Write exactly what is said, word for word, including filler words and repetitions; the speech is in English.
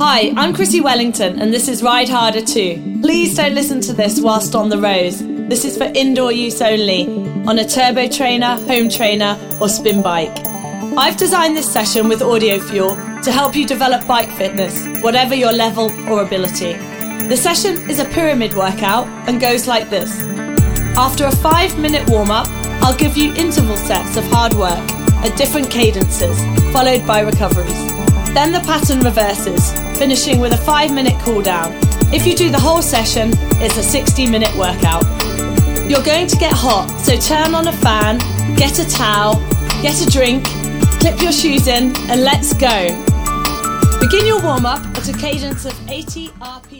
Hi, I'm Chrissy Wellington and this is Ride Harder two. Please don't listen to this whilst on the roads. This is for indoor use only, on a turbo trainer, home trainer or spin bike. I've designed this session with Audio Fuel to help you develop bike fitness, whatever your level or ability. The session is a pyramid workout and goes like this. After a five minute warm-up, I'll give you interval sets of hard work at different cadences, followed by recoveries. Then the pattern reverses, finishing with a five minute cool down. If you do the whole session, it's a sixty minute workout. You're going to get hot, so turn on a fan, get a towel, get a drink, clip your shoes in, and let's go. Begin your warm-up at a cadence of eighty R P M.